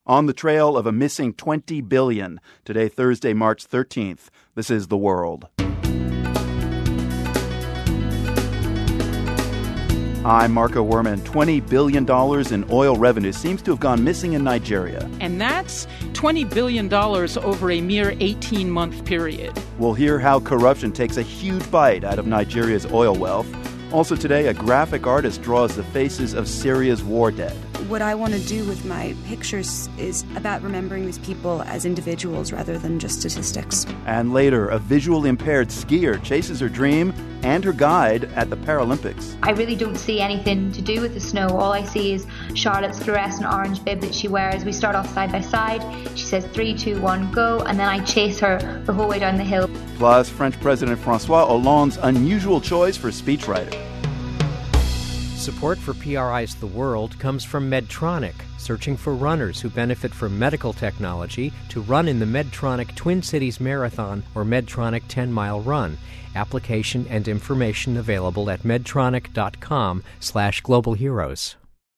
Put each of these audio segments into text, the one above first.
On the trail of a missing $20 billion. Today, Thursday, March 13th. This is The World. I'm Marco Werman. $20 billion in oil revenue seems to have gone missing in Nigeria. And that's $20 billion over a mere 18-month period. We'll hear how corruption takes a huge bite out of Nigeria's oil wealth. Also today, a graphic artist draws the faces of Syria's war dead. What I want to do with my pictures is about remembering these people as individuals rather than just statistics. And later, a visually impaired skier chases her dream and her guide at the Paralympics. I really don't see anything to do with the snow. All I see is Charlotte's fluorescent orange bib that she wears. We start off side by side. She says 3, 2, 1, go, and then I chase her the whole way down the hill. Plus, French President François Hollande's unusual choice for speechwriter. Support for PRI's The World comes from Medtronic, searching for runners who benefit from medical technology to run in the Medtronic Twin Cities Marathon or Medtronic 10-mile run. Application and information available at medtronic.com/globalheroes.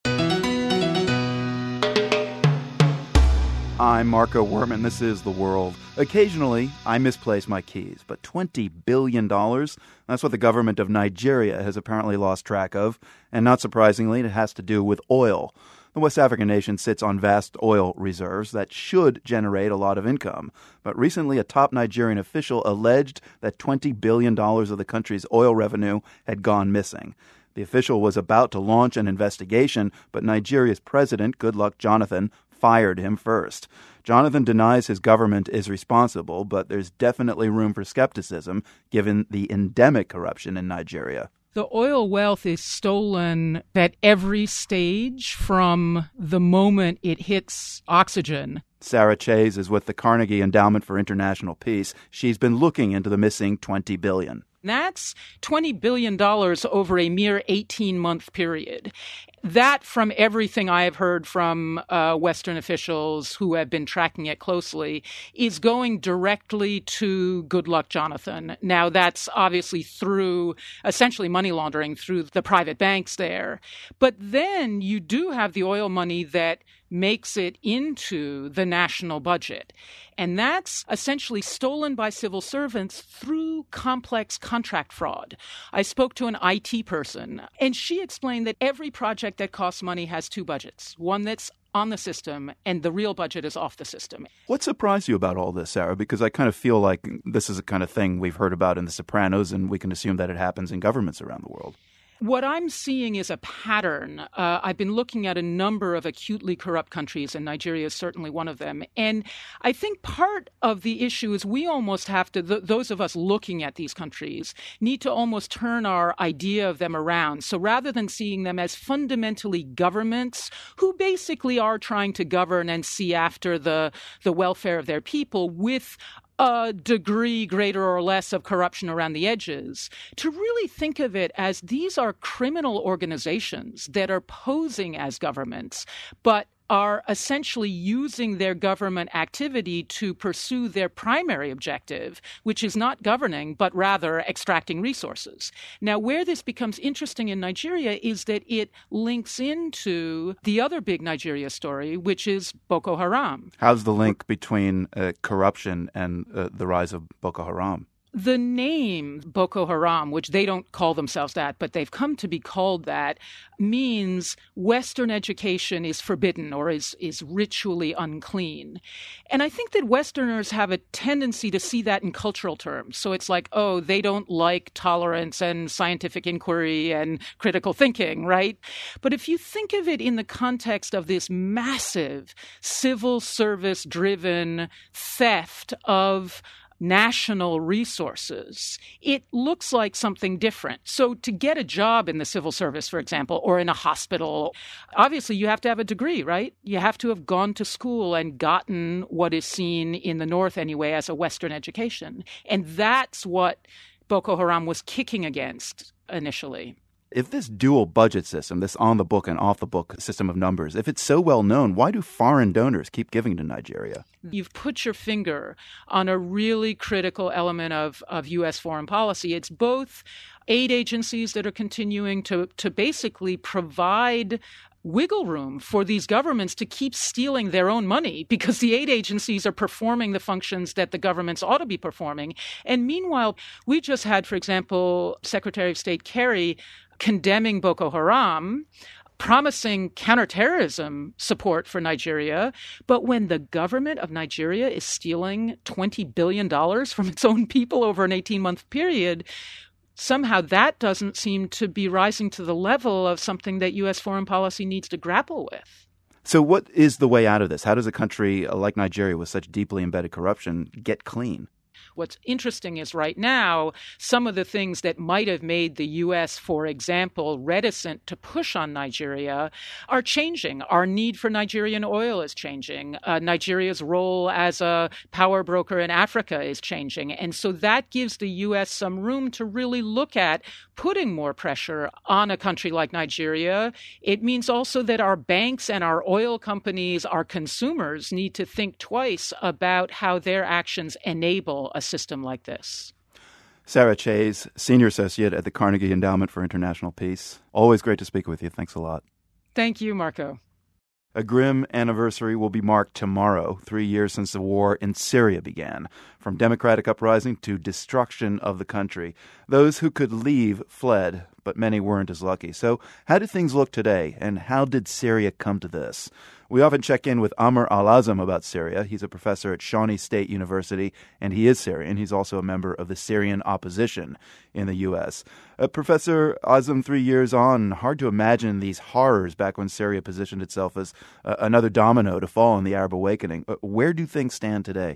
I'm Marco Werman. This is The World. Occasionally, I misplace my keys, but $20 billion, that's what the government of Nigeria has apparently lost track of. And not surprisingly, it has to do with oil. The West African nation sits on vast oil reserves that should generate a lot of income. But recently, a top Nigerian official alleged that $20 billion of the country's oil revenue had gone missing. The official was about to launch an investigation, but Nigeria's president, Goodluck Jonathan, fired him first. Jonathan denies his government is responsible, but there's definitely room for skepticism given the endemic corruption in Nigeria. The oil wealth is stolen at every stage from the moment it hits oxygen. Sarah Chase is with the Carnegie Endowment for International Peace. She's been looking into the missing $20 billion. That's $20 billion over a mere 18-month period. That, from everything I have heard from Western officials who have been tracking it closely, is going directly to Goodluck Jonathan. Now, that's obviously through essentially money laundering through the private banks there. But then you do have the oil money that makes it into the national budget. And that's essentially stolen by civil servants through complex contract fraud. I spoke to an IT person, and she explained that every project that costs money has two budgets, one that's on the system and the real budget is off the system. What surprised you about all this, Sarah? Because I kind of feel like this is the kind of thing we've heard about in The Sopranos, and we can assume that it happens in governments around the world. What I'm seeing is a pattern. I've been looking at a number of acutely corrupt countries, and Nigeria is certainly one of them. And I think part of the issue is we almost have to, those of us looking at these countries, need to almost turn our idea of them around. So rather than seeing them as fundamentally governments who basically are trying to govern and see after the welfare of their people with a degree greater or less of corruption around the edges, to really think of it as these are criminal organizations that are posing as governments, but are essentially using their government activity to pursue their primary objective, which is not governing, but rather extracting resources. Now, where this becomes interesting in Nigeria is that it links into the other big Nigeria story, which is Boko Haram. How's the link between corruption and the rise of Boko Haram? The name Boko Haram, which they don't call themselves that, but they've come to be called that, means Western education is forbidden or is ritually unclean. And I think that Westerners have a tendency to see that in cultural terms. So it's like, oh, they don't like tolerance and scientific inquiry and critical thinking, right? But if you think of it in the context of this massive civil service-driven theft of national resources, it looks like something different. So to get a job in the civil service, for example, or in a hospital, obviously you have to have a degree, right? You have to have gone to school and gotten what is seen in the North anyway as a Western education. And that's what Boko Haram was kicking against initially. If this dual budget system, this on-the-book and off-the-book system of numbers, if it's so well known, why do foreign donors keep giving to Nigeria? You've put your finger on a really critical element of U.S. foreign policy. It's both aid agencies that are continuing to basically provide wiggle room for these governments to keep stealing their own money because the aid agencies are performing the functions that the governments ought to be performing. And meanwhile, we just had, for example, Secretary of State Kerry condemning Boko Haram, promising counterterrorism support for Nigeria. But when the government of Nigeria is stealing $20 billion from its own people over an 18-month period, somehow that doesn't seem to be rising to the level of something that U.S. foreign policy needs to grapple with. So what is the way out of this? How does a country like Nigeria with such deeply embedded corruption get clean? What's interesting is right now, some of the things that might have made the U.S., for example, reticent to push on Nigeria are changing. Our need for Nigerian oil is changing. Nigeria's role as a power broker in Africa is changing. And so that gives the U.S. some room to really look at putting more pressure on a country like Nigeria. It means also that our banks and our oil companies, our consumers, need to think twice about how their actions enable a system like this. Sarah Chayes, Senior Associate at the Carnegie Endowment for International Peace. Always great to speak with you. Thanks a lot. Thank you, Marco. A grim anniversary will be marked tomorrow, 3 years since the war in Syria began. From democratic uprising to destruction of the country. Those who could leave fled, but many weren't as lucky. So how do things look today, and how did Syria come to this? We often check in with Amr Al-Azam about Syria. He's a professor at Shawnee State University, and he is Syrian. He's also a member of the Syrian opposition in the U.S. Professor Azam, 3 years on, hard to imagine these horrors back when Syria positioned itself as another domino to fall in the Arab awakening. Where do things stand today?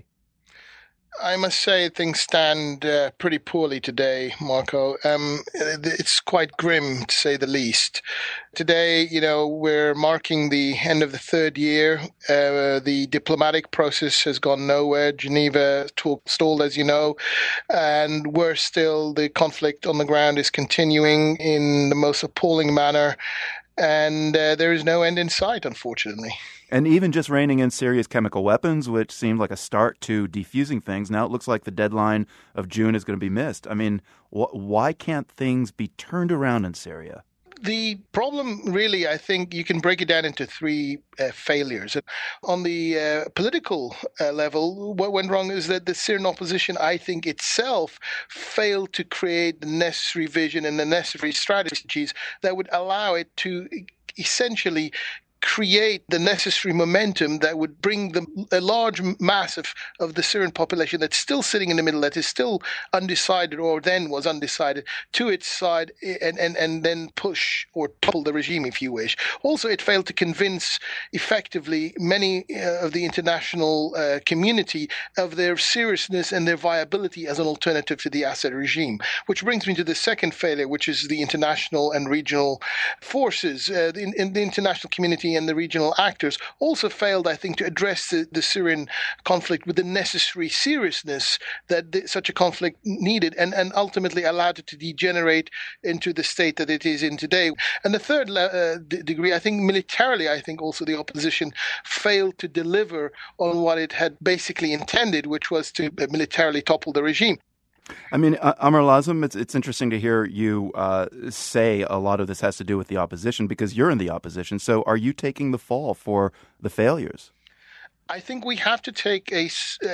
I must say things stand pretty poorly today, Marco. It's quite grim, to say the least. Today, we're marking the end of the third year. The diplomatic process has gone nowhere. Geneva stalled, as you know. And worse still, the conflict on the ground is continuing in the most appalling manner. And there is no end in sight, unfortunately. And even just reining in Syria's chemical weapons, which seemed like a start to defusing things, now it looks like the deadline of June is going to be missed. I mean, why can't things be turned around in Syria? The problem really, I think you can break it down into three failures. On the political level, what went wrong is that the Syrian opposition, I think itself, failed to create the necessary vision and the necessary strategies that would allow it to essentially create the necessary momentum that would bring a large mass of the Syrian population that's still sitting in the middle, that is still undecided or then was undecided, to its side and then push or topple the regime, if you wish. Also, it failed to convince effectively many of the international community of their seriousness and their viability as an alternative to the Assad regime. Which brings me to the second failure, which is the international and regional forces. In the international community and the regional actors also failed, I think, to address the Syrian conflict with the necessary seriousness that such a conflict needed, and ultimately allowed it to degenerate into the state that it is in today. And the third degree, I think militarily, I think also the opposition failed to deliver on what it had basically intended, which was to militarily topple the regime. I mean, Amr Al-Azam, it's interesting to hear you say a lot of this has to do with the opposition because you're in the opposition. So are you taking the fall for the failures? I think we have to take a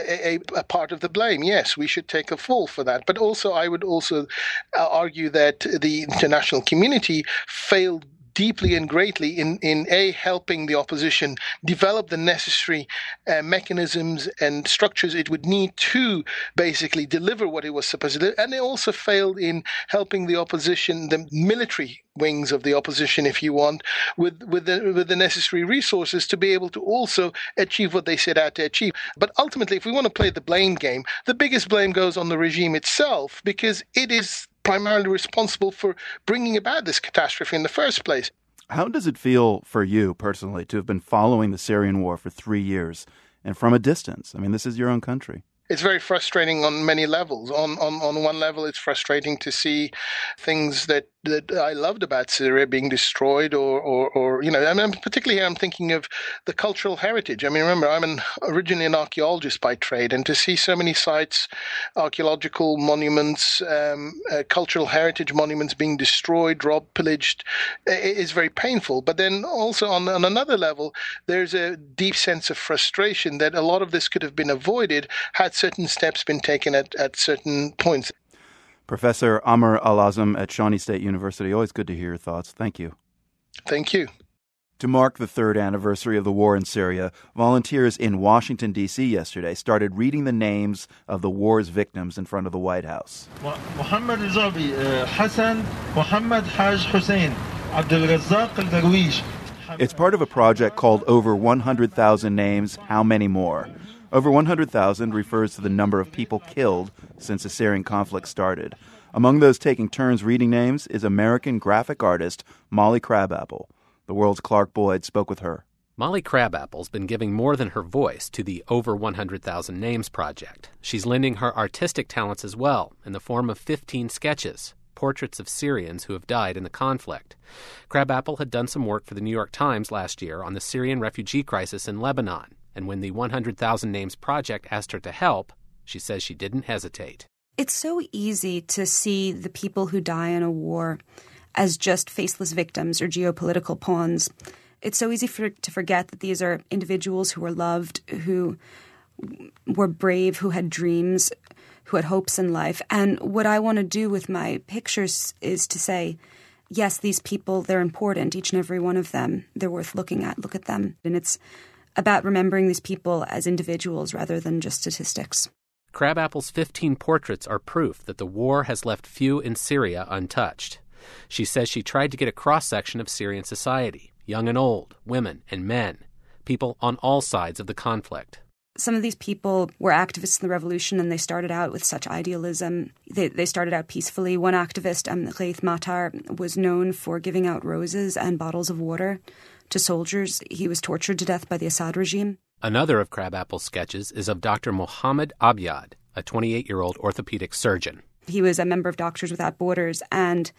part of the blame. Yes, we should take a fall for that. But also, I would also argue that the international community failed deeply and greatly in helping the opposition develop the necessary mechanisms and structures it would need to basically deliver what it was supposed to do. And they also failed in helping the opposition, the military wings of the opposition, if you want, with the necessary resources to be able to also achieve what they set out to achieve. But ultimately, if we want to play the blame game, the biggest blame goes on the regime itself, because it is primarily responsible for bringing about this catastrophe in the first place. How does it feel for you personally to have been following the Syrian war for 3 years and from a distance? I mean, this is your own country. It's very frustrating on many levels. On one level, it's frustrating to see things that that I loved about Syria being destroyed, or I mean, particularly here I'm thinking of the cultural heritage. I mean, remember, I'm originally an archaeologist by trade, and to see so many sites, archaeological monuments, cultural heritage monuments being destroyed, robbed, pillaged, is very painful. But then also on another level, there's a deep sense of frustration that a lot of this could have been avoided had certain steps been taken at certain points. Professor Amr Al-Azm at Shawnee State University. Always good to hear your thoughts. Thank you. Thank you. To mark the third anniversary of the war in Syria, volunteers in Washington, D.C. yesterday started reading the names of the war's victims in front of the White House. Muhammad Rizavi, Hassan Muhammad Haj Hussein, Abdul Razzaq Al-Darwish. It's part of a project called Over 100,000 Names, How Many More? Over 100,000 refers to the number of people killed since the Syrian conflict started. Among those taking turns reading names is American graphic artist Molly Crabapple. The World's Clark Boyd spoke with her. Molly Crabapple's been giving more than her voice to the Over 100,000 Names project. She's lending her artistic talents as well, in the form of 15 sketches, portraits of Syrians who have died in the conflict. Crabapple had done some work for the New York Times last year on the Syrian refugee crisis in Lebanon. And when the 100,000 Names project asked her to help, she says she didn't hesitate. It's so easy to see the people who die in a war as just faceless victims or geopolitical pawns. It's so easy to forget that these are individuals who were loved, who were brave, who had dreams, who had hopes in life. And what I want to do with my pictures is to say, yes, these people, they're important, each and every one of them. They're worth looking at. Look at them. And it's about remembering these people as individuals rather than just statistics. Crabapple's 15 portraits are proof that the war has left few in Syria untouched. She says she tried to get a cross-section of Syrian society, young and old, women and men, people on all sides of the conflict. Some of these people were activists in the revolution, and they started out with such idealism. They started out peacefully. One activist, Ghaith Matar, was known for giving out roses and bottles of water to soldiers. He was tortured to death by the Assad regime. Another of Crabapple's sketches is of Dr. Mohammed Abyad, a 28-year-old orthopedic surgeon. He was a member of Doctors Without Borders, and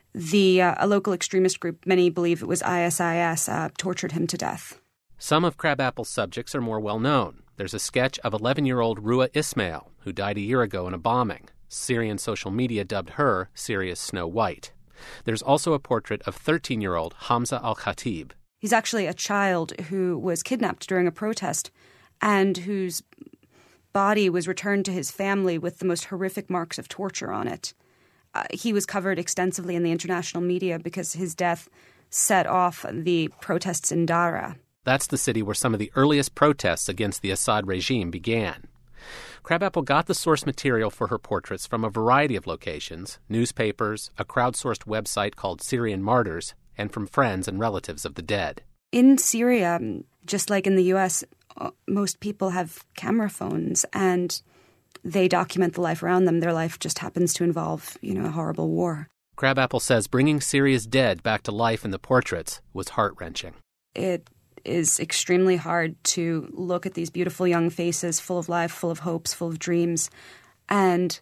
a local extremist group, many believe it was ISIS, tortured him to death. Some of Crabapple's subjects are more well-known. There's a sketch of 11-year-old Rua Ismail, who died a year ago in a bombing. Syrian social media dubbed her Syria's Snow White. There's also a portrait of 13-year-old Hamza al-Khatib. He's actually a child who was kidnapped during a protest and whose body was returned to his family with the most horrific marks of torture on it. He was covered extensively in the international media because his death set off the protests in Dara. That's the city where some of the earliest protests against the Assad regime began. Crabapple got the source material for her portraits from a variety of locations, newspapers, a crowdsourced website called Syrian Martyrs, and from friends and relatives of the dead. In Syria, just like in the U.S., most people have camera phones and they document the life around them. Their life just happens to involve, a horrible war. Crabapple says bringing Syria's dead back to life in the portraits was heart-wrenching. It is extremely hard to look at these beautiful young faces full of life, full of hopes, full of dreams, and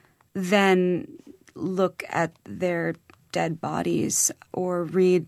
then look at their dead bodies or read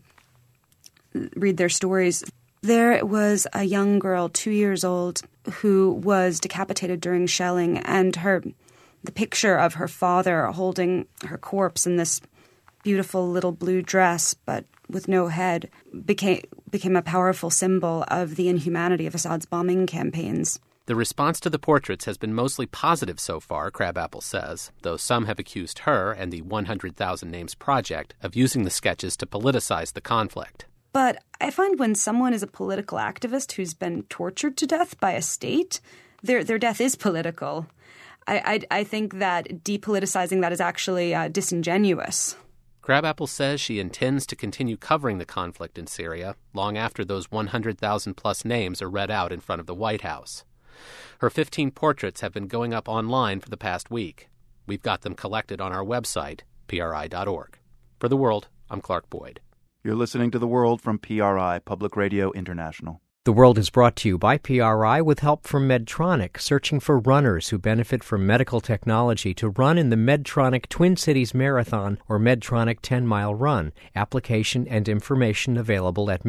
their stories. There was a young girl, 2 years old, who was decapitated during shelling, and the picture of her father holding her corpse in this beautiful little blue dress but with no head became a powerful symbol of the inhumanity of Assad's bombing campaigns. The response to the portraits has been mostly positive so far, Crabapple says, though some have accused her and the 100,000 Names project of using the sketches to politicize the conflict. But I find when someone is a political activist who's been tortured to death by a state, their death is political. I think that depoliticizing that is actually disingenuous. Crabapple says she intends to continue covering the conflict in Syria long after those 100,000-plus names are read out in front of the White House. Her 15 portraits have been going up online for the past week. We've got them collected on our website, PRI.org. For The World, I'm Clark Boyd. You're listening to The World from PRI, Public Radio International. The World is brought to you by PRI with help from Medtronic, searching for runners who benefit from medical technology to run in the Medtronic Twin Cities Marathon or Medtronic 10-mile run. Application and information available at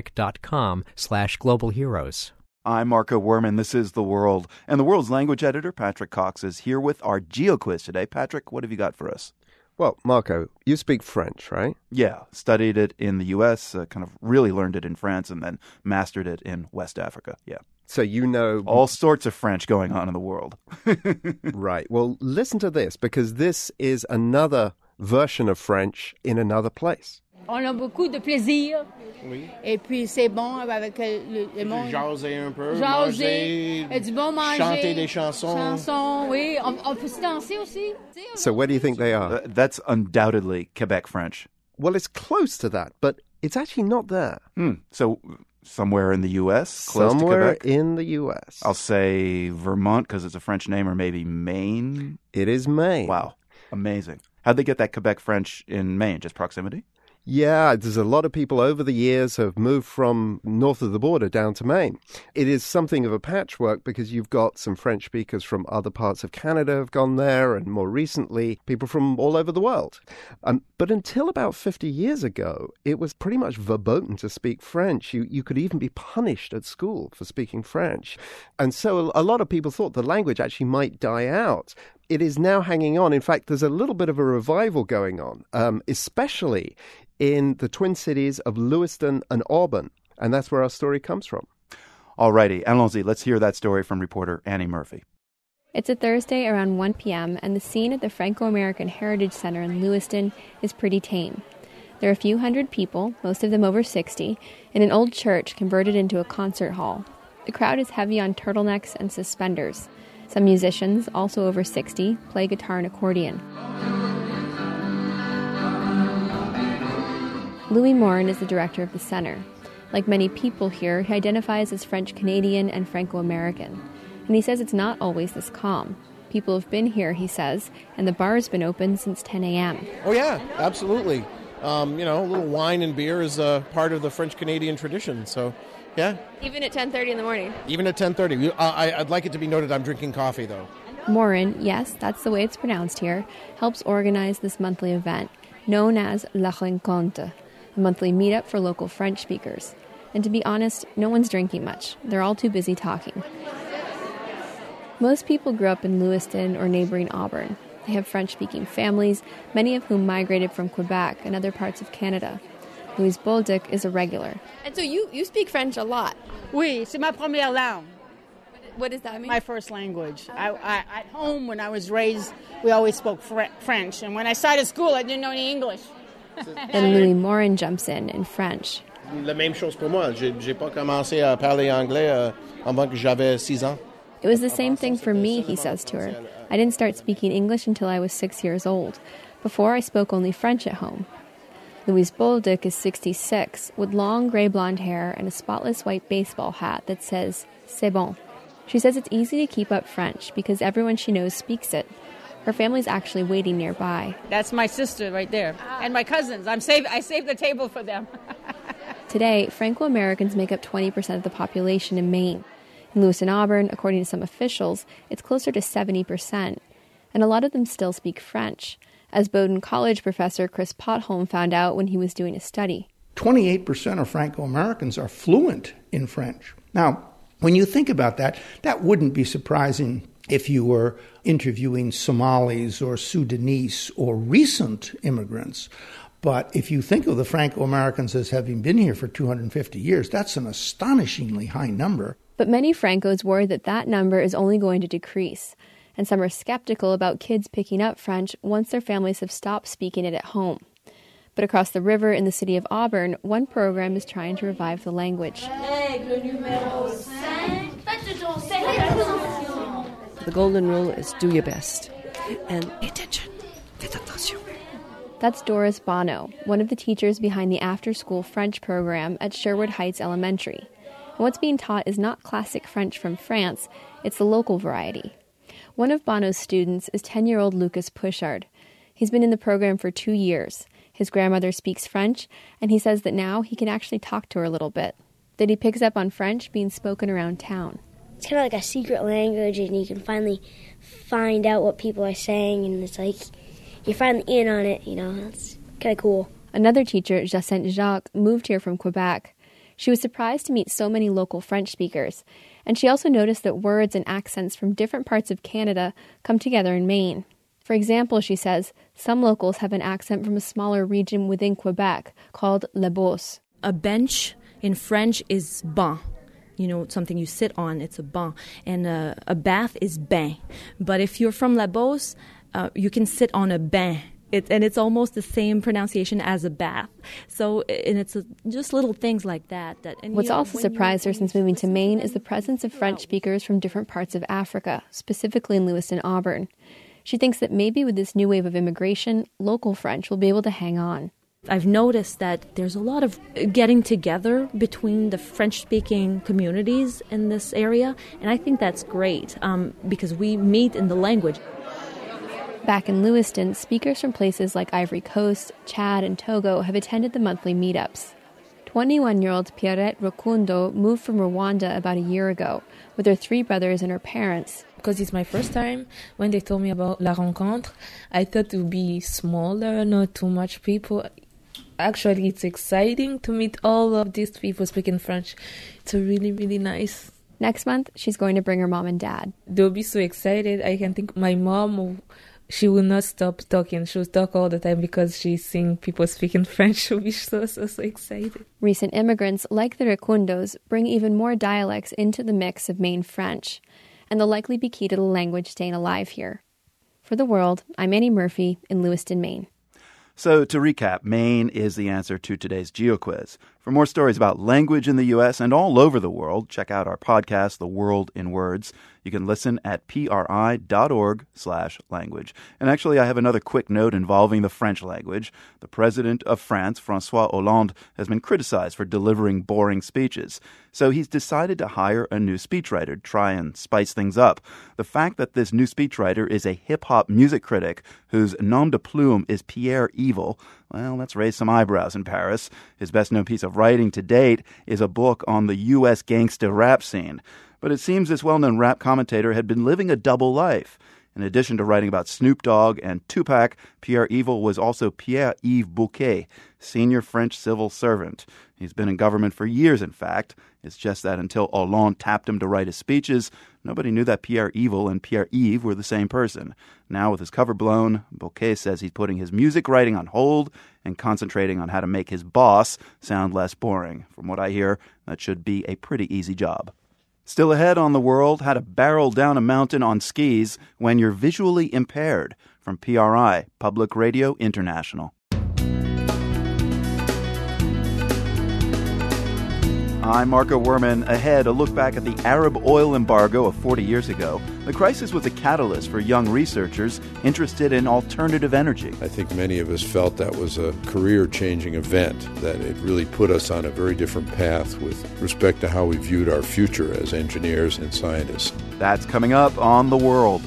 medtronic.com/globalheroes. I'm Marco Werman. This is The World. And The World's language editor, Patrick Cox, is here with our GeoQuiz today. Patrick, what have you got for us? Well, Marco, you speak French, right? Yeah, studied it in the U.S., kind of really learned it in France, and then mastered it in West Africa. Yeah. So you know all sorts of French going on in the world. Right. Well, listen to this, because this is another version of French in another place. On a beaucoup de plaisir. Oui. Et puis c'est bon avec le monde. Jaser un peu. Jaser. Et du bon manger. Chanter des chansons. Chansons, oui. On peut se danser aussi. So where do you think they are? That's undoubtedly Quebec French. Well, it's close to that, but it's actually not there. So somewhere in the U.S., close somewhere to Quebec? In the U.S. I'll say Vermont because it's a French name, or maybe Maine. It is Maine. Wow. Amazing. How'd they get that Quebec French in Maine? Just proximity? Yeah, there's a lot of people over the years have moved from north of the border down to Maine. It is something of a patchwork because you've got some French speakers from other parts of Canada have gone there, and more recently, people from all over the world. But until about 50 years ago, it was pretty much verboten to speak French. You could even be punished at school for speaking French. And so a lot of people thought the language actually might die out. It is now hanging on. In fact, there's a little bit of a revival going on, especially in the Twin Cities of Lewiston and Auburn. And that's where our story comes from. All righty, allons-y. Let's hear that story from reporter Annie Murphy. It's a Thursday around 1 p.m., and the scene at the Franco-American Heritage Center in Lewiston is pretty tame. There are a few hundred people, most of them over 60, in an old church converted into a concert hall. The crowd is heavy on turtlenecks and suspenders. Some musicians, also over 60, play guitar and accordion. Louis Morin is the director of the center. Like many people here, he identifies as French-Canadian and Franco-American. And he says it's not always this calm. People have been here, he says, and the bar's been open since 10 a.m. Oh, yeah, absolutely. A little wine and beer is part of the French-Canadian tradition, so, yeah. Even at 10:30 in the morning? Even at 10:30. I'd like it to be noted I'm drinking coffee, though. Morin, yes, that's the way it's pronounced here, helps organize this monthly event, known as La Rencontre, a monthly meetup for local French speakers. And to be honest, no one's drinking much. They're all too busy talking. Most people grew up in Lewiston or neighboring Auburn. They have French-speaking families, many of whom migrated from Quebec and other parts of Canada. Louise Bolduc is a regular. And so you speak French a lot? Oui, c'est ma première langue. What does that mean? My first language. At home, when I was raised, we always spoke French. And when I started school, I didn't know any English. Then Louis Morin jumps in French. La même chose pour moi. J'ai pas commencé à parler anglais avant que j'avais 6 ans. It was the same thing for me, he says to her. I didn't start speaking English until I was 6 years old. Before, I spoke only French at home. Louise Bolduc is 66, with long gray blonde hair and a spotless white baseball hat that says, C'est bon. She says it's easy to keep up French because everyone she knows speaks it. Her family's actually waiting nearby. That's my sister right there. And my cousins. I saved the table for them. Today, Franco-Americans make up 20% of the population in Maine. In Lewiston, Auburn, according to some officials, it's closer to 70%. And a lot of them still speak French, as Bowdoin College professor Chris Potholm found out when he was doing a study. 28% of Franco-Americans are fluent in French. Now, when you think about that, that wouldn't be surprising if you were interviewing Somalis or Sudanese or recent immigrants. But if you think of the Franco-Americans as having been here for 250 years, that's an astonishingly high number. But many Francos worry that that number is only going to decrease. And some are skeptical about kids picking up French once their families have stopped speaking it at home. But across the river in the city of Auburn, one program is trying to revive the language. The golden rule is do your best. And pay attention. Faites attention. That's Doris Bono, one of the teachers behind the after-school French program at Sherwood Heights Elementary. And what's being taught is not classic French from France, it's the local variety. One of Bono's students is 10-year-old Lucas Pushard. He's been in the program for 2 years. His grandmother speaks French, and he says that now he can actually talk to her a little bit. that he picks up on French being spoken around town. It's kind of like a secret language, and you can finally find out what people are saying, and it's like you're finally in on it, It's kind of cool. Another teacher, Jacinthe Jacques, moved here from Quebec. She was surprised to meet so many local French speakers, and she also noticed that words and accents from different parts of Canada come together in Maine. For example, she says, some locals have an accent from a smaller region within Quebec called La Beauce. A bench in French is banc. Something you sit on, it's a banc. And a bath is bain. But if you're from La Beauce, you can sit on a bain. It's almost the same pronunciation as a bath. So, and it's just little things like that. What's also surprised her since moving to Maine is the presence of French speakers from different parts of Africa, specifically in Lewiston, Auburn. She thinks that maybe with this new wave of immigration, local French will be able to hang on. I've noticed that there's a lot of getting together between the French-speaking communities in this area, and I think that's great because we meet in the language. Back in Lewiston, speakers from places like Ivory Coast, Chad, and Togo have attended the monthly meetups. 21-year-old Pierrette Rukundo moved from Rwanda about a year ago with her 3 brothers and her parents. Because it's my first time, when they told me about La Rencontre, I thought it would be smaller, not too much people. Actually, it's exciting to meet all of these people speaking French. It's really, really nice. Next month, she's going to bring her mom and dad. They'll be so excited. I can think my mom, she will not stop talking. She'll talk all the time because she's seeing people speaking French. She'll be so excited. Recent immigrants, like the Rukundos, bring even more dialects into the mix of Maine French, and they'll likely be key to the language staying alive here. For The World, I'm Annie Murphy in Lewiston, Maine. So to recap, Maine is the answer to today's GeoQuiz. For more stories about language in the U.S. and all over the world, check out our podcast, The World in Words. You can listen at pri.org/language. And actually, I have another quick note involving the French language. The president of France, François Hollande, has been criticized for delivering boring speeches. So he's decided to hire a new speechwriter to try and spice things up. The fact that this new speechwriter is a hip-hop music critic whose nom de plume is Pierre Evil, well, that's raised some eyebrows in Paris. His best-known piece of writing to date is a book on the U.S. gangsta rap scene. But it seems this well-known rap commentator had been living a double life. In addition to writing about Snoop Dogg and Tupac, Pierre Evil was also Pierre-Yves Bouquet, senior French civil servant. He's been in government for years, in fact. It's just that until Hollande tapped him to write his speeches, nobody knew that Pierre Evil and Pierre-Yves were the same person. Now, with his cover blown, Bouquet says he's putting his music writing on hold and concentrating on how to make his boss sound less boring. From what I hear, that should be a pretty easy job. Still ahead on The World, how to barrel down a mountain on skis when you're visually impaired. From PRI, Public Radio International. I'm Marco Werman. Ahead, a look back at the Arab oil embargo of 40 years ago. The crisis was a catalyst for young researchers interested in alternative energy. I think many of us felt that was a career-changing event, that it really put us on a very different path with respect to how we viewed our future as engineers and scientists. That's coming up on The World.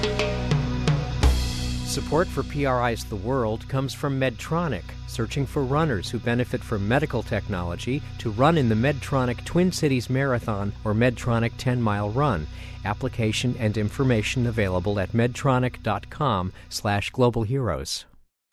Support for PRI's The World comes from Medtronic, searching for runners who benefit from medical technology to run in the Medtronic Twin Cities Marathon or Medtronic 10-mile run. Application and information available at medtronic.com/globalheroes.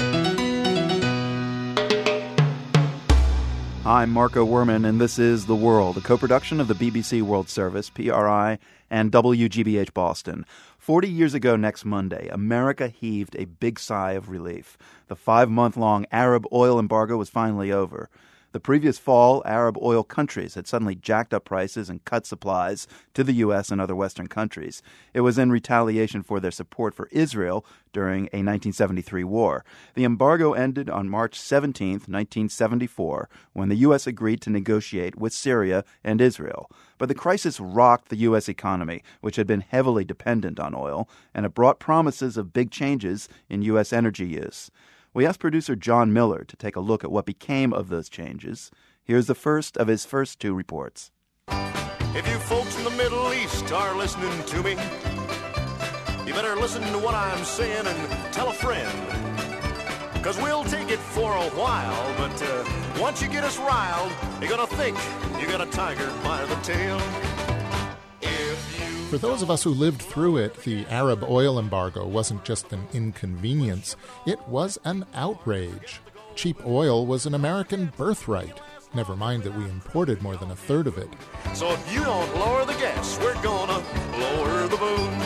I'm Marco Werman, and this is The World, a co-production of the BBC World Service, PRI, and WGBH Boston. 40 years ago next Monday, America heaved a big sigh of relief. The 5-month-long Arab oil embargo was finally over. The previous fall, Arab oil countries had suddenly jacked up prices and cut supplies to the U.S. and other Western countries. It was in retaliation for their support for Israel during a 1973 war. The embargo ended on March 17, 1974, when the U.S. agreed to negotiate with Syria and Israel. But the crisis rocked the U.S. economy, which had been heavily dependent on oil, and it brought promises of big changes in U.S. energy use. We asked producer John Miller to take a look at what became of those changes. Here's the first of his first 2 reports. If you folks in the Middle East are listening to me, you better listen to what I'm saying and tell a friend. Because we'll take it for a while, but once you get us riled, you're going to think you got a tiger by the tail. For those of us who lived through it, the Arab oil embargo wasn't just an inconvenience, it was an outrage. Cheap oil was an American birthright. Never mind that we imported more than a third of it. So if you don't lower the gas, we're gonna lower the boom.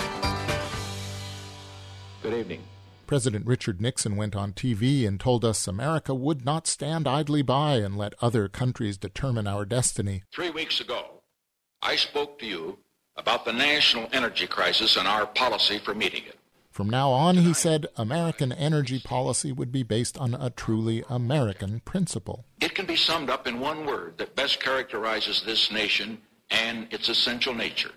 Good evening. President Richard Nixon went on TV and told us America would not stand idly by and let other countries determine our destiny. 3 weeks ago, I spoke to you about the national energy crisis and our policy for meeting it. From now on, he said, American energy policy would be based on a truly American principle. It can be summed up in one word that best characterizes this nation and its essential nature.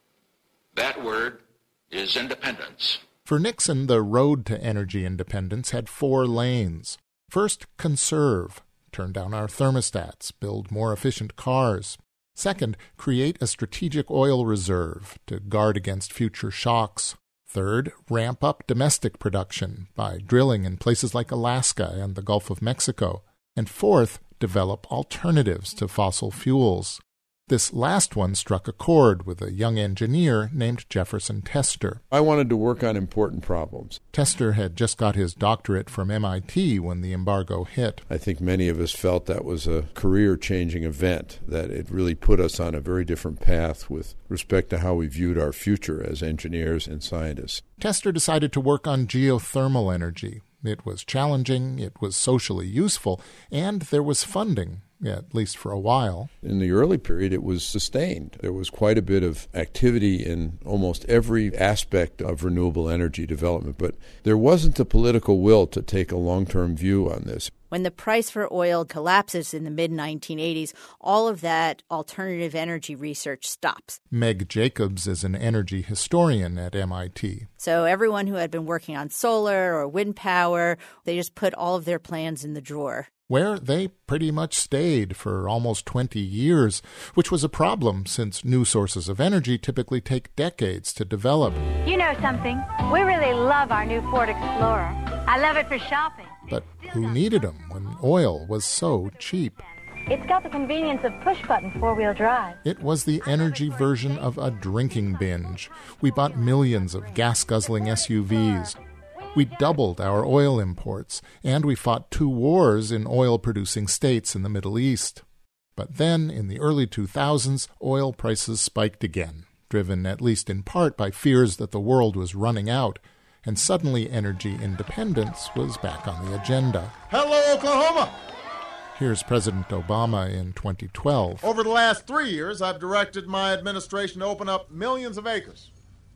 That word is independence. For Nixon, the road to energy independence had 4 lanes. First, conserve. Turn down our thermostats, build more efficient cars. Second, create a strategic oil reserve to guard against future shocks. Third, ramp up domestic production by drilling in places like Alaska and the Gulf of Mexico. And fourth, develop alternatives to fossil fuels. This last one struck a chord with a young engineer named Jefferson Tester. I wanted to work on important problems. Tester had just got his doctorate from MIT when the embargo hit. I think many of us felt that was a career-changing event, that it really put us on a very different path with respect to how we viewed our future as engineers and scientists. Tester decided to work on geothermal energy. It was challenging, it was socially useful, and there was funding, at least for a while. In the early period, it was sustained. There was quite a bit of activity in almost every aspect of renewable energy development, but there wasn't the political will to take a long-term view on this. When the price for oil collapses in the mid-1980s, all of that alternative energy research stops. Meg Jacobs is an energy historian at MIT. So everyone who had been working on solar or wind power, they just put all of their plans in the drawer. Where they pretty much stayed for almost 20 years, which was a problem since new sources of energy typically take decades to develop. You know something? We really love our new Ford Explorer. I love it for shopping. But who needed them when oil was so cheap? It's got the convenience of push-button four-wheel drive. It was the energy version of a drinking binge. We bought millions of gas-guzzling SUVs. We doubled our oil imports, and we fought 2 wars in oil-producing states in the Middle East. But then, in the early 2000s, oil prices spiked again, driven at least in part by fears that the world was running out, and suddenly energy independence was back on the agenda. Hello, Oklahoma! Here's President Obama in 2012. Over the last 3 years, I've directed my administration to open up millions of acres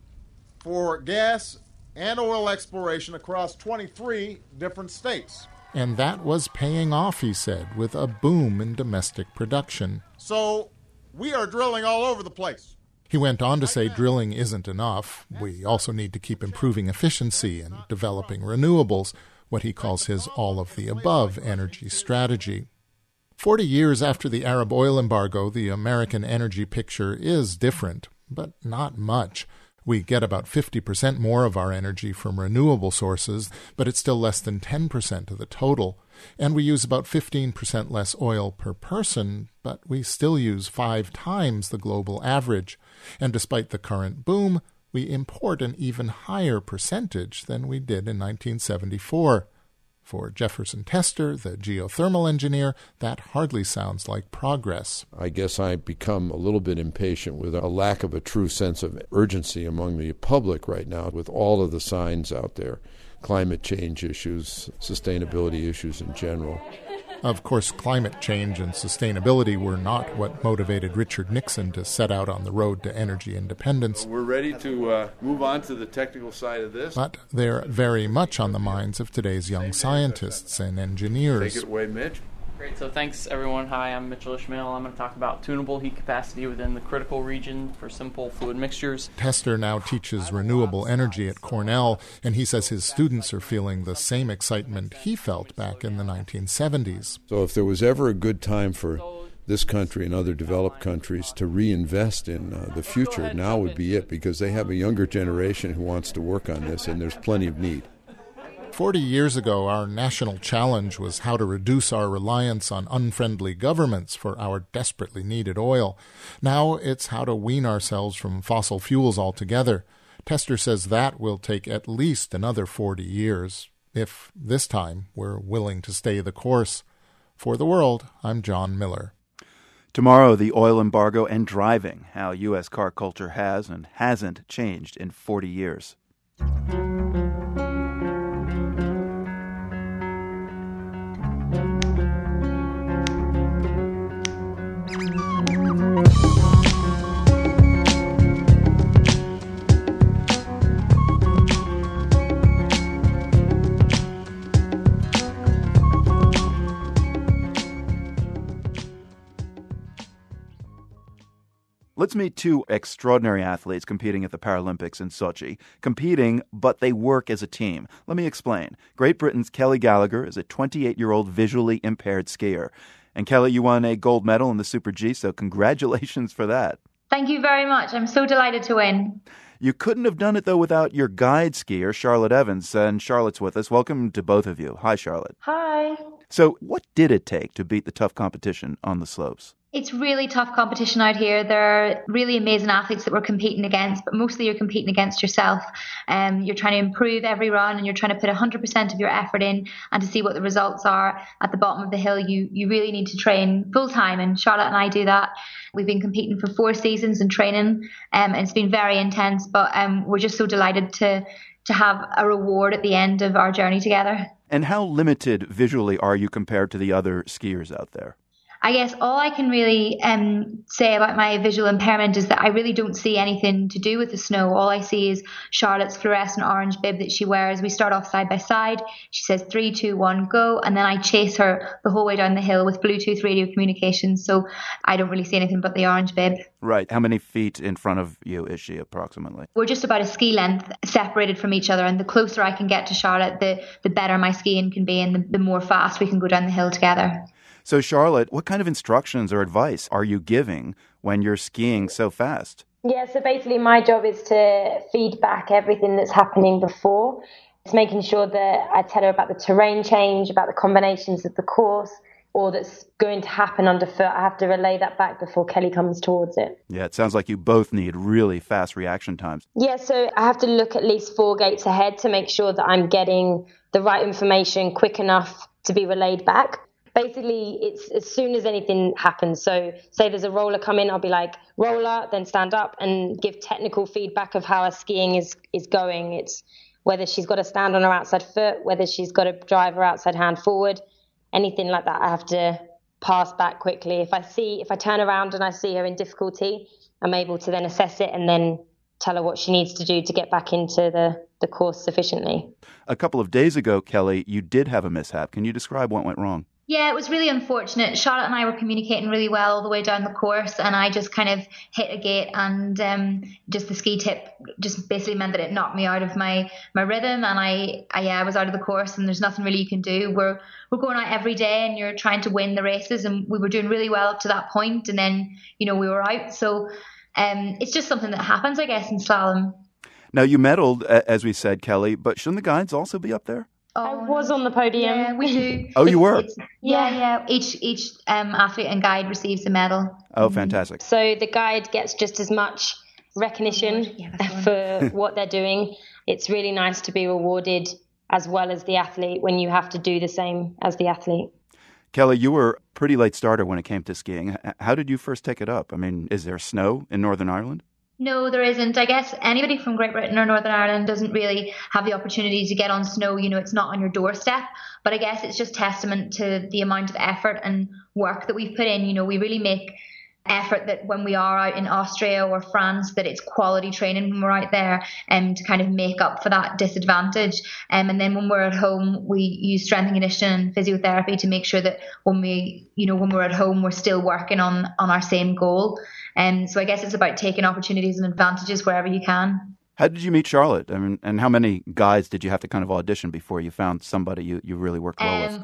for gas and oil exploration across 23 different states. And that was paying off, he said, with a boom in domestic production. So we are drilling all over the place. He went on to say drilling isn't enough. We also need to keep improving efficiency and developing renewables, what he calls his all-of-the-above energy strategy. 40 years after the Arab oil embargo, the American energy picture is different, but not much. We get about 50% more of our energy from renewable sources, but it's still less than 10% of the total. And we use about 15% less oil per person, but we still use 5 times the global average. And despite the current boom, we import an even higher percentage than we did in 1974. For Jefferson Tester, the geothermal engineer, that hardly sounds like progress. I guess I've become a little bit impatient with a lack of a true sense of urgency among the public right now, with all of the signs out there, climate change issues, sustainability issues in general. Of course, climate change and sustainability were not what motivated Richard Nixon to set out on the road to energy independence. We're ready to move on to the technical side of this. But they're very much on the minds of today's young scientists and engineers. Take it away, Mitch. Great, so thanks everyone. Hi, I'm Mitchell Ishmael. I'm going to talk about tunable heat capacity within the critical region for simple fluid mixtures. Tester now teaches renewable energy at Cornell, and he says his students are feeling the same excitement he felt back in the 1970s. So if there was ever a good time for this country and other developed countries to reinvest in the future, now would be it, because they have a younger generation who wants to work on this, and there's plenty of need. 40 years ago, our national challenge was how to reduce our reliance on unfriendly governments for our desperately needed oil. Now it's how to wean ourselves from fossil fuels altogether. Tester says that will take at least another 40 years, if this time we're willing to stay the course. For The World, I'm John Miller. Tomorrow, the oil embargo and driving, how U.S. car culture has and hasn't changed in 40 years. Let's meet two extraordinary athletes competing at the Paralympics in Sochi. Competing, but they work as a team. Let me explain. Great Britain's Kelly Gallagher is a 28-year-old visually impaired skier. And Kelly, you won a gold medal in the Super G, so congratulations for that. Thank you very much. I'm so delighted to win. You couldn't have done it, though, without your guide skier, Charlotte Evans, and Charlotte's with us. Welcome to both of you. Hi, Charlotte. Hi. So what did it take to beat the tough competition on the slopes? It's really tough competition out here. There are really amazing athletes that we're competing against, but mostly you're competing against yourself. You're trying to improve every run and you're trying to put 100% of your effort in, and to see what the results are at the bottom of the hill, you really need to train full time, and Charlotte and I do that. We've been competing for 4 seasons and training, and it's been very intense, but we're just so delighted to have a reward at the end of our journey together. And how limited visually are you compared to the other skiers out there? I guess all I can really say about my visual impairment is that I really don't see anything to do with the snow. All I see is Charlotte's fluorescent orange bib that she wears. We start off side by side. She says 3, 2, 1, go. And then I chase her the whole way down the hill with Bluetooth radio communications. So I don't really see anything but the orange bib. Right. How many feet in front of you is she approximately? We're just about a ski length separated from each other. And the closer I can get to Charlotte, the better my skiing can be, and the more fast we can go down the hill together. So, Charlotte, what kind of instructions or advice are you giving when you're skiing so fast? Yeah, so basically my job is to feed back everything that's happening before. It's making sure that I tell her about the terrain change, about the combinations of the course, or that's going to happen underfoot. I have to relay that back before Kelly comes towards it. Yeah, it sounds like you both need really fast reaction times. Yeah, so I have to look at least 4 gates ahead to make sure that I'm getting the right information quick enough to be relayed back. Basically, it's as soon as anything happens. So say there's a roller come in, I'll be like, roller, then stand up and give technical feedback of how her skiing is going. It's whether she's got to stand on her outside foot, whether she's got to drive her outside hand forward, anything like that. I have to pass back quickly. If I turn around and I see her in difficulty, I'm able to then assess it and then tell her what she needs to do to get back into the course sufficiently. A couple of days ago, Kelly, you did have a mishap. Can you describe what went wrong? Yeah, it was really unfortunate. Charlotte and I were communicating really well all the way down the course, and I just kind of hit a gate, and just the ski tip just basically meant that it knocked me out of my rhythm, and I was out of the course, and there's nothing really you can do. We're going out every day, and you're trying to win the races, and we were doing really well up to that point, and then we were out. So it's just something that happens, I guess, in slalom. Now, you medaled, as we said, Kelly, but shouldn't the guides also be up there? I was on the podium. Yeah, we do. Oh, you were? Yeah. Each athlete and guide receives a medal. Oh, fantastic. So the guide gets just as much recognition for what they're doing. It's really nice to be rewarded as well as the athlete when you have to do the same as the athlete. Kelly, you were a pretty late starter when it came to skiing. How did you first take it up? I mean, is there snow in Northern Ireland? No, there isn't. I guess anybody from Great Britain or Northern Ireland doesn't really have the opportunity to get on snow. It's not on your doorstep. But I guess it's just testament to the amount of effort and work that we've put in. We really make effort that when we are out in Austria or France, that it's quality training when we're out there, and to kind of make up for that disadvantage. And then when we're at home, we use strength and conditioning and physiotherapy to make sure that when we're at home, we're still working on our same goal. So I guess it's about taking opportunities and advantages wherever you can. How did you meet Charlotte? I mean, and how many guys did you have to kind of audition before you found somebody you really worked well with?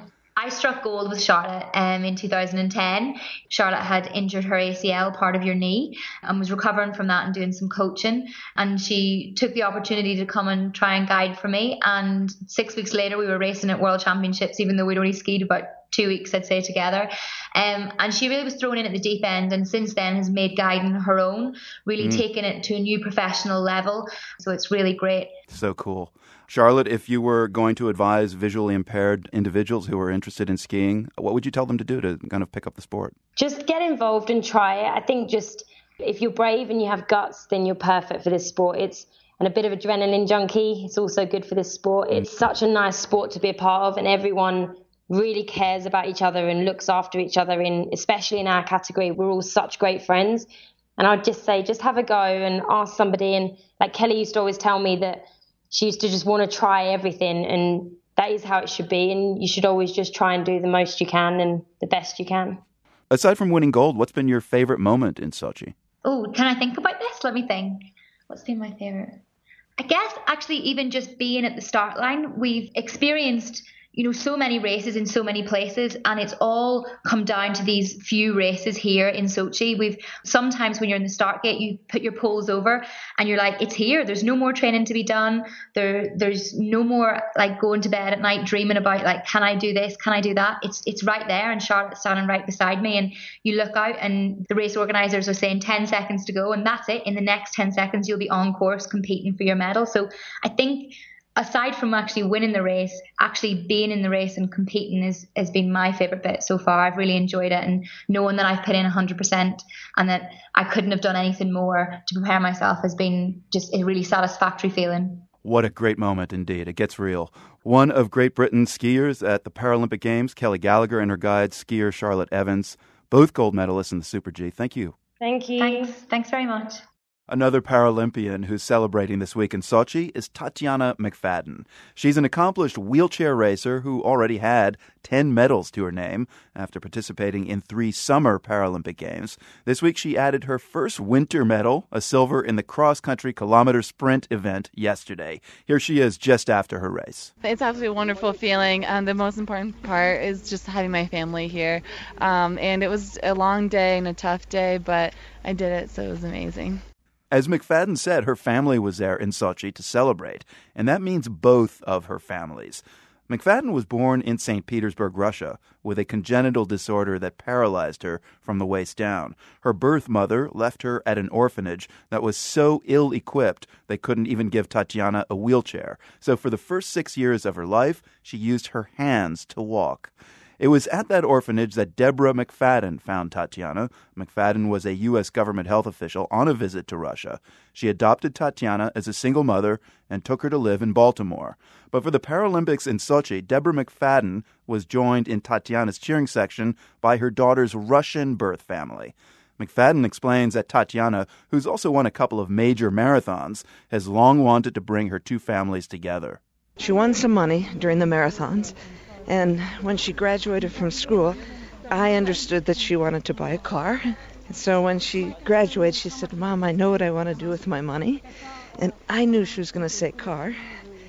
I struck gold with Charlotte in 2010. Charlotte had injured her ACL, part of your knee, and was recovering from that and doing some coaching. And she took the opportunity to come and try and guide for me. And 6 weeks later, we were racing at World Championships, even though we'd only skied about 2 weeks, I'd say, together. And she really was thrown in at the deep end, and since then has made guiding her own, really taken it to a new professional level. So it's really great. So cool. Charlotte, if you were going to advise visually impaired individuals who are interested in skiing, what would you tell them to do to kind of pick up the sport? Just get involved and try it. I think just if you're brave and you have guts, then you're perfect for this sport. It's a bit of adrenaline junkie. It's also good for this sport. It's such a nice sport to be a part of, and everyone really cares about each other and looks after each other, especially in our category. We're all such great friends. And I'd just say, just have a go and ask somebody. And like Kelly used to always tell me that she used to just want to try everything, and that is how it should be. And you should always just try and do the most you can and the best you can. Aside from winning gold, what's been your favorite moment in Sochi? Oh, can I think about this? Let me think. What's been my favorite? I guess actually even just being at the start line, we've experienced so many races in so many places, and it's all come down to these few races here in Sochi. Sometimes when you're in the start gate, you put your poles over and you're like, it's here. There's no more training to be done. There's no more like going to bed at night dreaming about like, can I do this? Can I do that? It's right there, and Charlotte's standing right beside me, and you look out and the race organizers are saying 10 seconds to go, and that's it. In the next 10 seconds, you'll be on course competing for your medal. So I think aside from actually winning the race, actually being in the race and competing has been my favorite bit so far. I've really enjoyed it, and knowing that I've put in 100% and that I couldn't have done anything more to prepare myself has been just a really satisfactory feeling. What a great moment indeed. It gets real. One of Great Britain's skiers at the Paralympic Games, Kelly Gallagher, and her guide, skier Charlotte Evans, both gold medalists in the Super G. Thank you. Thank you. Thanks very much. Another Paralympian who's celebrating this week in Sochi is Tatiana McFadden. She's an accomplished wheelchair racer who already had 10 medals to her name after participating in 3 summer Paralympic Games. This week she added her first winter medal, a silver in the cross-country kilometer sprint event yesterday. Here she is just after her race. It's absolutely a wonderful feeling. The most important part is just having my family here. And it was a long day and a tough day, but I did it, so it was amazing. As McFadden said, her family was there in Sochi to celebrate, and that means both of her families. McFadden was born in St. Petersburg, Russia, with a congenital disorder that paralyzed her from the waist down. Her birth mother left her at an orphanage that was so ill-equipped they couldn't even give Tatiana a wheelchair. So for the first 6 years of her life, she used her hands to walk. It was at that orphanage that Deborah McFadden found Tatiana. McFadden was a U.S. government health official on a visit to Russia. She adopted Tatiana as a single mother and took her to live in Baltimore. But for the Paralympics in Sochi, Deborah McFadden was joined in Tatiana's cheering section by her daughter's Russian birth family. McFadden explains that Tatiana, who's also won a couple of major marathons, has long wanted to bring her two families together. She won some money during the marathons. And when she graduated from school, I understood that she wanted to buy a car. And so when she graduated, she said, "Mom, I know what I want to do with my money." And I knew she was going to say car.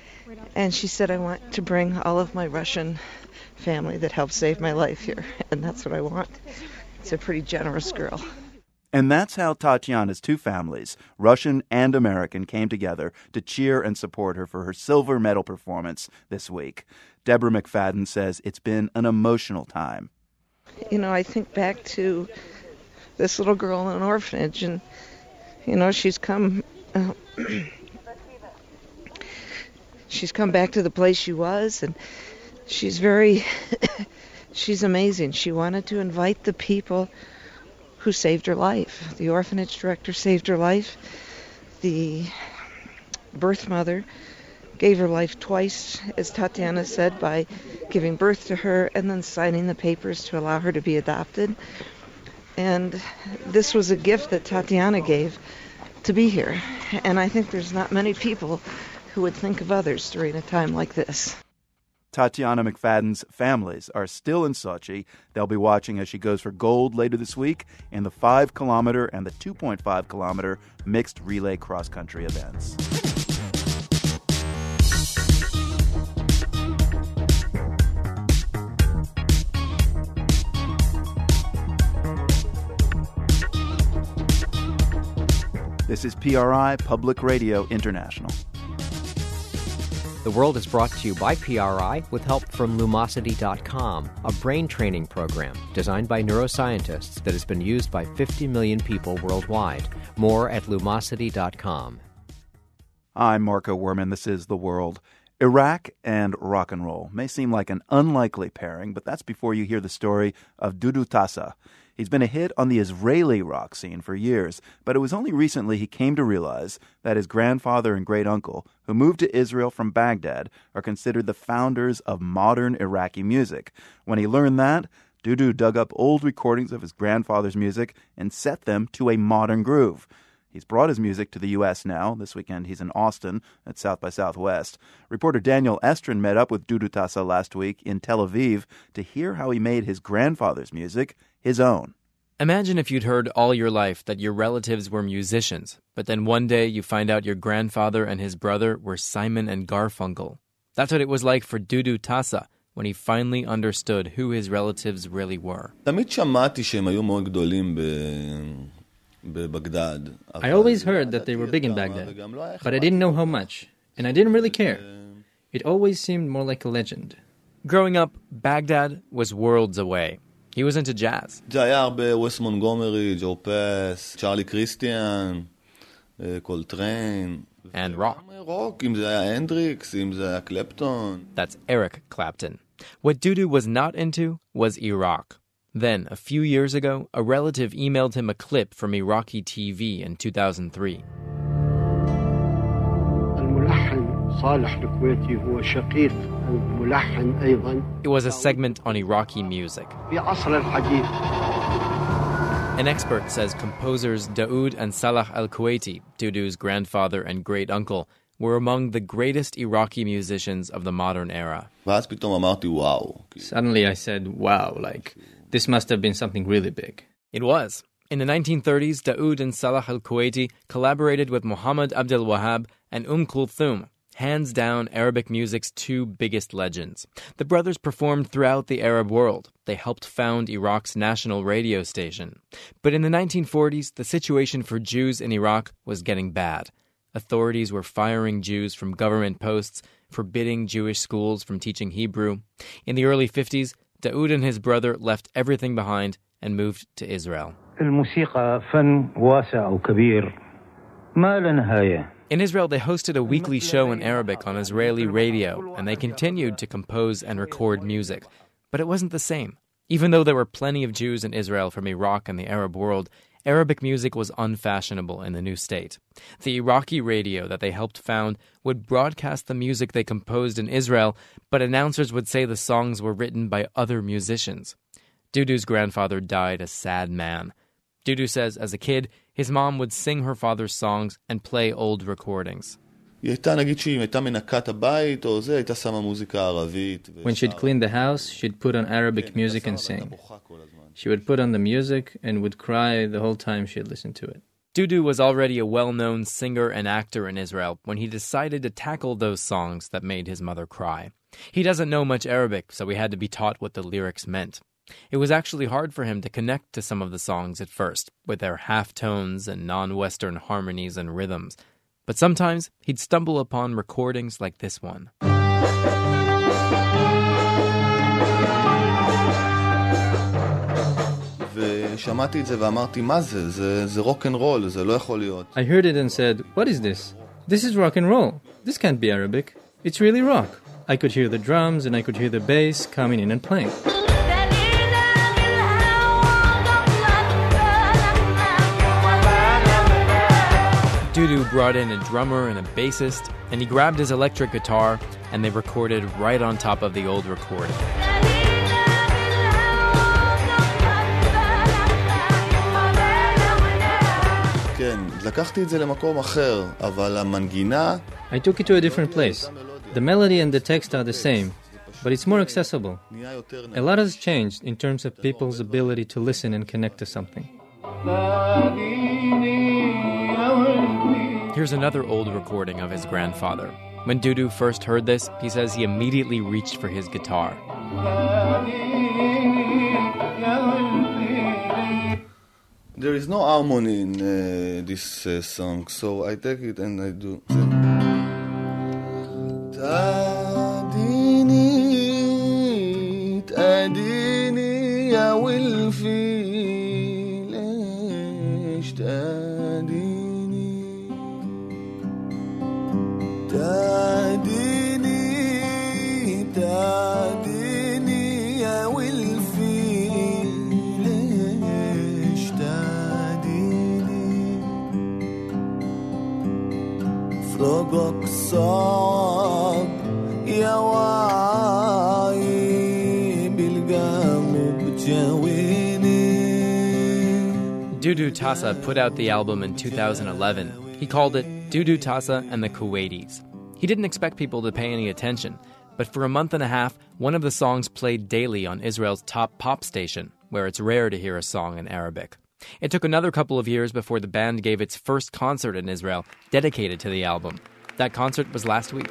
And she said, "I want to bring all of my Russian family that helped save my life here." And that's what I want. It's a pretty generous girl. And that's how Tatiana's two families, Russian and American, came together to cheer and support her for her silver medal performance this week. Deborah McFadden says it's been an emotional time. You know, I think back to this little girl in an orphanage, and, you know, she's come back to the place she was, and she's she's amazing. She wanted to invite the people who saved her life. The orphanage director saved her life. The birth mother gave her life twice, as Tatiana said, by giving birth to her and then signing the papers to allow her to be adopted. And this was a gift that Tatiana gave to be here. And I think there's not many people who would think of others during a time like this. Tatiana McFadden's families are still in Sochi. They'll be watching as she goes for gold later this week in the 5-kilometer and the 2.5-kilometer mixed relay cross-country events. This is PRI, Public Radio International. The World is brought to you by PRI with help from Lumosity.com, a brain training program designed by neuroscientists that has been used by 50 million people worldwide. More at Lumosity.com. I'm Marco Werman. This is The World. Iraq and rock and roll may seem like an unlikely pairing, but that's before you hear the story of Dudu Tassa. He's been a hit on the Israeli rock scene for years, but it was only recently he came to realize that his grandfather and great-uncle, who moved to Israel from Baghdad, are considered the founders of modern Iraqi music. When he learned that, Dudu dug up old recordings of his grandfather's music and set them to a modern groove. He's brought his music to the U.S. now. This weekend he's in Austin at South by Southwest. Reporter Daniel Estrin met up with Dudu Tassa last week in Tel Aviv to hear how he made his grandfather's music his own. Imagine if you'd heard all your life that your relatives were musicians, but then one day you find out your grandfather and his brother were Simon and Garfunkel. That's what it was like for Dudu Tassa when he finally understood who his relatives really were. I always heard that they were big in Baghdad, but I didn't know how much, and I didn't really care. It always seemed more like a legend. Growing up, Baghdad was worlds away. He was into jazz. West Montgomery, Joe Pass, Charlie Christian, Coltrane. And rock. אם זה היה הנדריקס, אם זה היה קלפטון. That's Eric Clapton. What Dudu was not into was Iraq. Then, a few years ago, a relative emailed him a clip from Iraqi TV in 2003. It was a segment on Iraqi music. An expert says composers Daoud and Salah Al-Kuwaiti, Dudu's grandfather and great-uncle, were among the greatest Iraqi musicians of the modern era. Suddenly I said, wow, like, this must have been something really big. It was. In the 1930s, Daoud and Salah Al-Kuwaiti collaborated with Muhammad Abdel Wahab and Kulthum, hands down Arabic music's two biggest legends. The brothers performed throughout the Arab world. They helped found Iraq's national radio station. But in the 1940s, the situation for Jews in Iraq was getting bad. Authorities were firing Jews from government posts, forbidding Jewish schools from teaching Hebrew. In the early 50s, Daoud and his brother left everything behind and moved to Israel. In Israel, they hosted a weekly show in Arabic on Israeli radio, and they continued to compose and record music. But it wasn't the same. Even though there were plenty of Jews in Israel from Iraq and the Arab world, Arabic music was unfashionable in the new state. The Iraqi radio that they helped found would broadcast the music they composed in Israel, but announcers would say the songs were written by other musicians. Dudu's grandfather died a sad man. Dudu says as a kid, his mom would sing her father's songs and play old recordings. When she'd clean the house, she'd put on Arabic music and sing. She would put on the music and would cry the whole time she'd listen to it. Dudu was already a well-known singer and actor in Israel when he decided to tackle those songs that made his mother cry. He doesn't know much Arabic, so he had to be taught what the lyrics meant. It was actually hard for him to connect to some of the songs at first, with their half-tones and non-Western harmonies and rhythms. But sometimes he'd stumble upon recordings like this one. I heard it and said, what is this? This is rock and roll. This can't be Arabic. It's really rock. I could hear the drums and I could hear the bass coming in and playing. Dudu brought in a drummer and a bassist, and he grabbed his electric guitar, and they recorded right on top of the old recording. I took it to a different place. The melody and the text are the same, but it's more accessible. A lot has changed in terms of people's ability to listen and connect to something. Here's another old recording of his grandfather. When Dudu first heard this, he says he immediately reached for his guitar. There is no harmony in this song, so I take it and I do. تأديني يا ولفي ليش تأديني تأديني يا ولفي ليش تأديني فراقك صعب يا وعي Dudu Tassa put out the album in 2011. He called it Dudu Tassa and the Kuwaitis. He didn't expect people to pay any attention, but for a month and a half, one of the songs played daily on Israel's top pop station, where it's rare to hear a song in Arabic. It took another couple of years before the band gave its first concert in Israel, dedicated to the album. That concert was last week.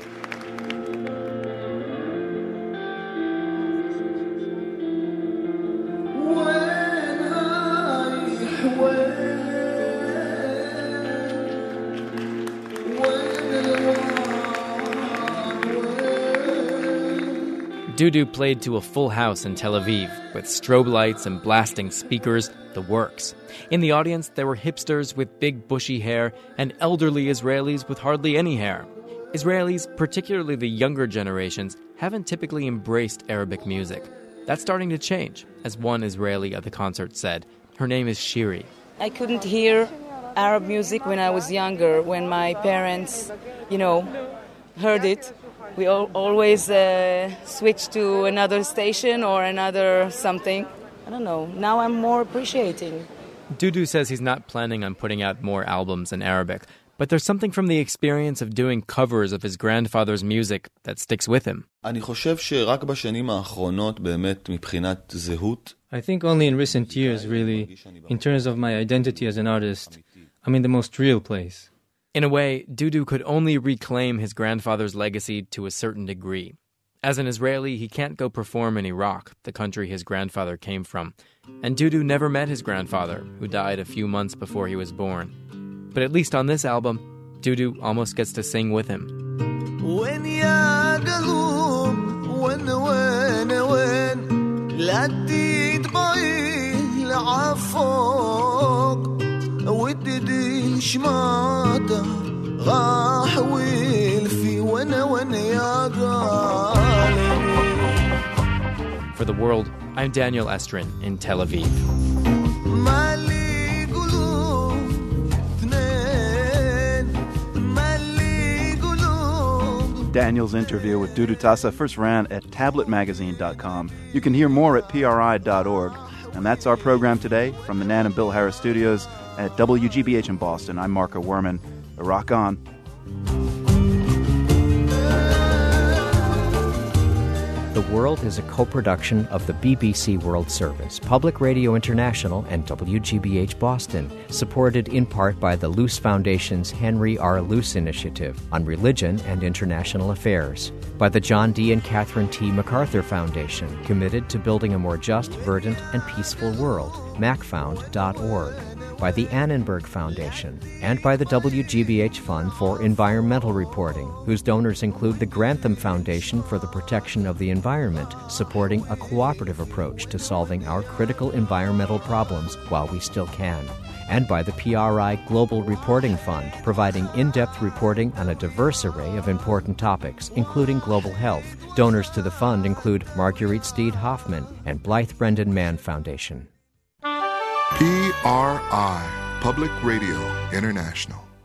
Dudu played to a full house in Tel Aviv, with strobe lights and blasting speakers, the works. In the audience, there were hipsters with big bushy hair and elderly Israelis with hardly any hair. Israelis, particularly the younger generations, haven't typically embraced Arabic music. That's starting to change, as one Israeli at the concert said. Her name is Shiri. I couldn't hear Arab music when I was younger, when my parents, heard it. We always switch to another station or another something. I don't know. Now I'm more appreciating. Dudu says he's not planning on putting out more albums in Arabic, but there's something from the experience of doing covers of his grandfather's music that sticks with him. אני חושב שרק בשנים האחרונות באמת מבחינת זהות. I think only in recent years, really, in terms of my identity as an artist, I'm in the most real place. In a way, Dudu could only reclaim his grandfather's legacy to a certain degree. As an Israeli, he can't go perform in Iraq, the country his grandfather came from. And Dudu never met his grandfather, who died a few months before he was born. But at least on this album, Dudu almost gets to sing with him. For The World, I'm Daniel Estrin in Tel Aviv. Daniel's interview with Dudu Tassa first ran at tabletmagazine.com. You can hear more at pri.org. And that's our program today from the Nan and Bill Harris studios at WGBH in Boston. I'm Marco Werman. Rock on. The World is a co-production of the BBC World Service, Public Radio International, and WGBH Boston, supported in part by the Luce Foundation's Henry R. Luce Initiative on Religion and International Affairs, by the John D. and Catherine T. MacArthur Foundation, committed to building a more just, verdant, and peaceful world, macfound.org, by the Annenberg Foundation, and by the WGBH Fund for Environmental Reporting, whose donors include the Grantham Foundation for the Protection of the Environment, supporting a cooperative approach to solving our critical environmental problems while we still can, and by the PRI Global Reporting Fund, providing in-depth reporting on a diverse array of important topics, including global health. Donors to the fund include Marguerite Steed Hoffman and Blythe Brendan Mann Foundation. PRI, Public Radio International.